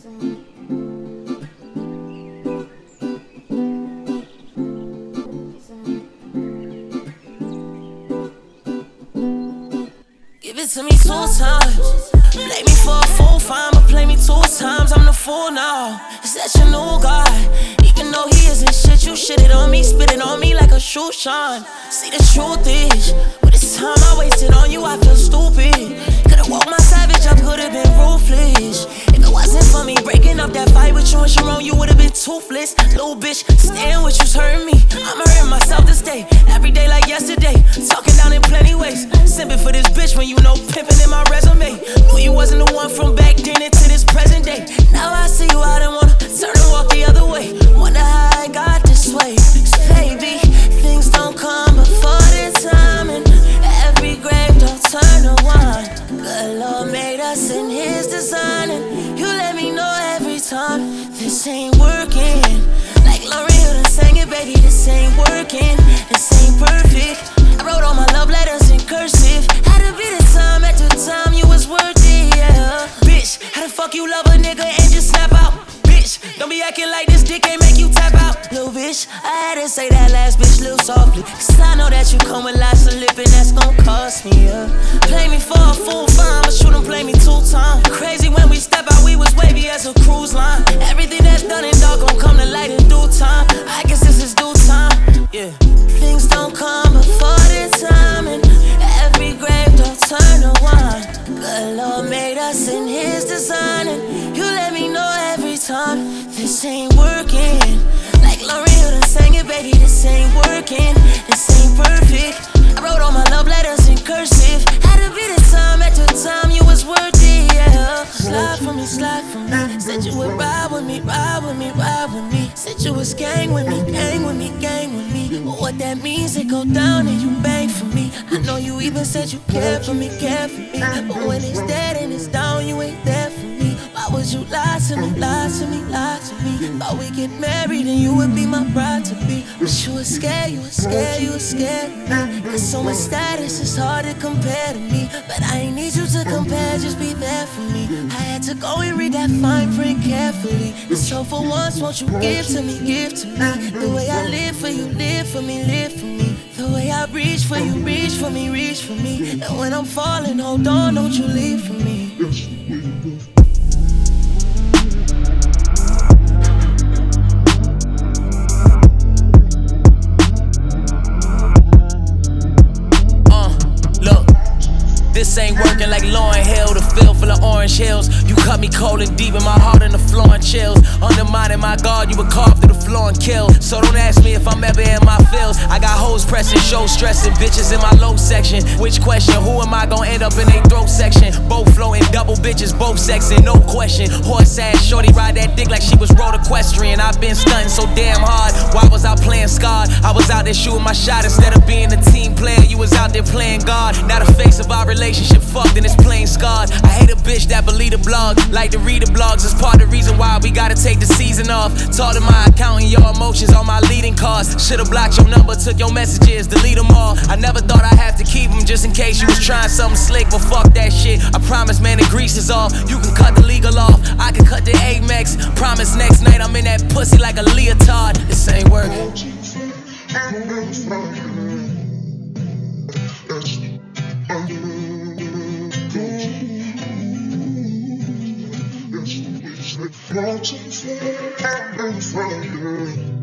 Give it to me 2 times. Play me for a fool, fine, but play me 2 times. I'm the fool now. Is that your new guy? Even though he isn't shit, you shit it on me, spit it on me like a shoe shine. See, the truth is, with this time I wasted on you, I feel stupid. Could've woke my savage up, could've been ruthless. If it wasn't for me breaking up that fight with you and Sharon, you would've been toothless. Little bitch, staying with you's hurting me. I'm hurting myself this day, every day like yesterday. Talking down in plenty ways, simping for this bitch when you know pimping in my resume. Knew you wasn't the one from back then into this present day. Now I see you out and wanna turn and walk the other way. Wonder how I got this way. 'Cause baby, things don't come before their time, and every grave don't turn to wine. Good Lord made us in His design, and you let me know every time this ain't working. Like Lauryn Hill done sang it, baby, this ain't working. This ain't perfect. I wrote all my love letters in cursive. Had to be the time at the time you was worth it, yeah. Bitch, how the fuck you love a nigga and just snap out? Bitch, don't be acting like this dick ain't make you tap out. Little bitch, I had to say that last bitch little softly, 'cause I know that you come with lots of lip and that's gon' cost me, yeah. Play me for a fool, fine, but you done play me 2 times. Crazy when we step out, we was wavy as a cruise line. Everything that's done and dark gon' come to light in due time. I guess this is due time, yeah. Things don't come before their time, and every grave don't turn to wine. Good Lord made us in His design, and you let me know every time this ain't working. Like Lauryn Hill done sang it, baby, this ain't working. This ain't perfect. I wrote all my love letters in cursive. Had to be the time at the time you was worth it, yeah. Slide for me, slide for me. Said you would ride with me, ride with me, ride with me. Said you was gang with me, gang with me, gang with me. But what that means, it go down and you bang for me. I know you even said you care for me, care for me. But when it's dead and it's down, you ain't there for me. Why would you lie to me, lie to me, lie to me? Thought we get married and you would be my bride to be. But you was scared, you was scared, you was scared of me. Got so much status, it's hard to compare to me. But I ain't need you to compare, just be there for me. I had to go and read that fine print carefully. And so for once, won't you give to me, give to me. The way I live for you, live for me, live for me. The way I reach for you, reach for me, reach for me. And when I'm falling, hold on, don't you leave for me. This ain't working like Lauryn Hill, the field full of orange hills. You cut me cold and deep in my heart and the floor and chills. Undermining my guard, you would carve through the floor and kill. So don't ask me if I'm ever in my feels. I got hoes pressing, show stressing, bitches in my low section. Which question, who am I gonna end up in a throat section? Both floating, double bitches, both sexing, no question. Horse ass, shorty ride that dick like she was road equestrian. I've been stunting so damn hard, why was I playing scarred? I was out there shooting my shot instead of being a team player. You was out there playing God. Now the face of our relationship fucked and it's plain scarred. I hate a bitch that believe the blog, like to read the blogs. It's part of the reason why we gotta take the season off. Taught to my accountant your emotions on my leading cards. Should've blocked your number, took your messages, delete them all. I never thought I'd have to keep them just in case you was trying something slick, but fuck that shit. I promise, man, the grease is off. You can cut the legal off, I can cut the Amex. Promise next night I'm in that pussy like a leotard. This ain't working. Watching for